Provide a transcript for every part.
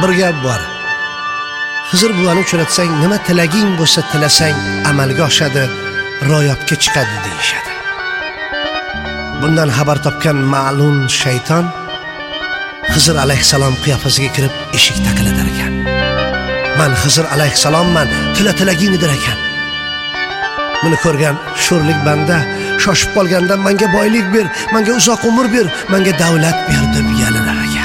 Bir gap bor. Xizr buvani uchratsang, nima tilaging bo'lsa tilasang amalga oshadi, ro'yobga chiqadi deyishadi. Bundan xabar topgan ma'lum shayton Xizr alayhissalom qiyofasiga kirib eshik taqillatar ekan. "Men Xizr alayhissalomman, tilagingdir ekan." Buni ko'rgan sho'rlik banda shoshib qolganda menga boylik ber, menga uzoq umr ber, menga davlat ber deb yalinar ekan.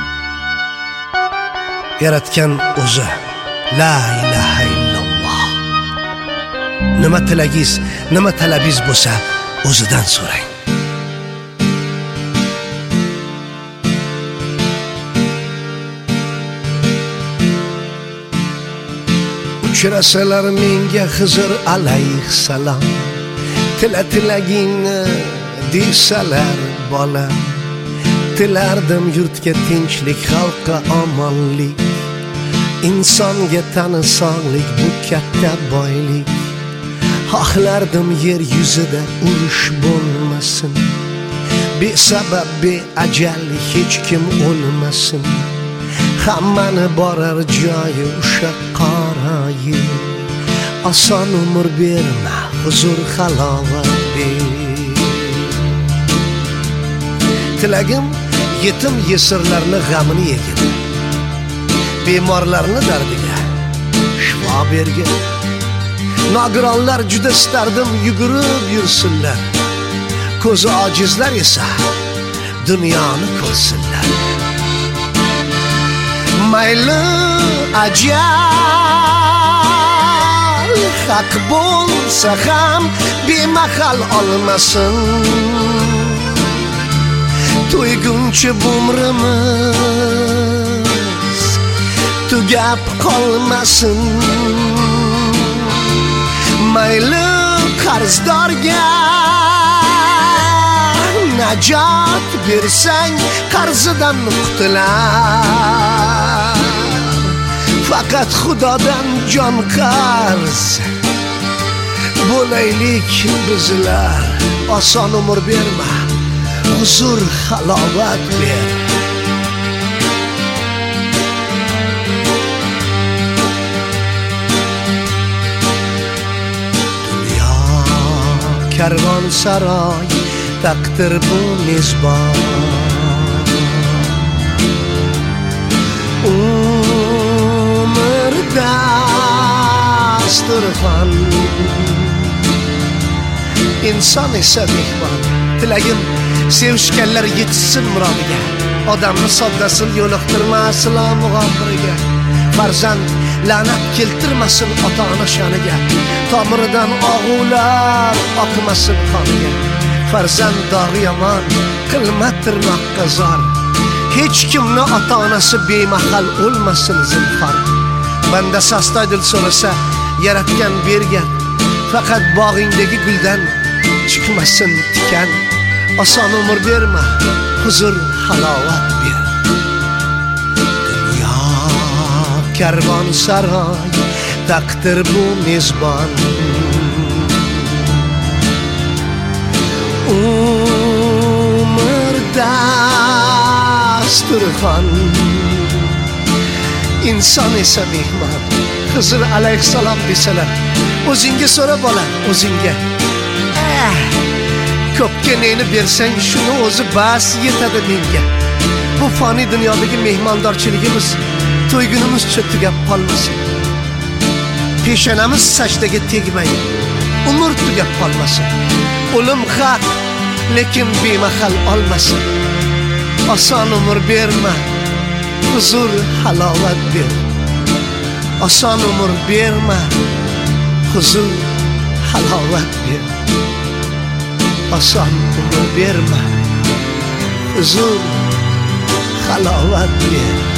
Yaratgan o'zi La ilaha illalloh. Nima tilagingiz, nima talabingiz bo'lsa, o'zidan so'rang. Uchrasalar menga Xizr alayhissalom, tilagingni deysalar bola, tilardim yurtga tinchlik, xalqqa omonlik, insonga tani sog'lik, bu katta boylik. Xohlardim yer yuzida urush bo'lmasin, besabab beajal hech kim o'lmasin. Hammani borar joyi o'sha qora yer. Oson umr berma, huzur halovat ber. Tilagim yetim yesirlarni g'amini yegin, bemorlarni dardiga shifo bergin. Nogironlar juda istardim yugurib yursinlar, ko'zi ojizlar esa dunyoni ko'rsinlar. Mayli ajal haq bo'lsa ham bemahal olmasin, to'yguncha umrimiz tugab qolmasin. Mayli qarzdorga najot bersang, qarzidan qutular. Faqat Xudodan jon qarz bo'laylik bizlar. Oson umr berma, huzur halovat ber. Dunyo karvonsaroy, taqdir bu mezbon. Umr dasturxon, inson esa mehmon. Tilagim sevishganlar yetishsin murodiga, odamni soddasin yo'liqtirma islom g'ofiriga. Farzand la'nat keltirmasin ota-ona shoniga, tomiridan og'ular oqmasin qoniga. Farzand dog'i yomon, qilma tirnoqqa zor. Hech kimni ota-onasi bemahal o'lmasin zinhor. Banda sastoydil so'rasa, yaratgan bergan, faqat bog'ingdagi guldan chiqmasin tikan. Oson umr berma, huzur halovat ber. Dunyo karvonsaroy, taqdir bu mezbon. Umr dasturxon, inson esa mehmon. Xizr alayhissalom desalar, o'zingga so'ra bola, o'zingga. Ko'pga neni bersang, shuni o'zi bas yetadi menga. Bu fani dunyodagi mehmondorchiligimiz to'ygunimizcha tugab qolmasin. Peshonamiz sajdaga tegmayin, umr tugab qolmasin. O'lim haq, lekin bemahal olmasin. Oson umr berma, huzur halovat ber. Oson umr berma, huzur halovat ber. Oson umr berma, huzur halovat ber.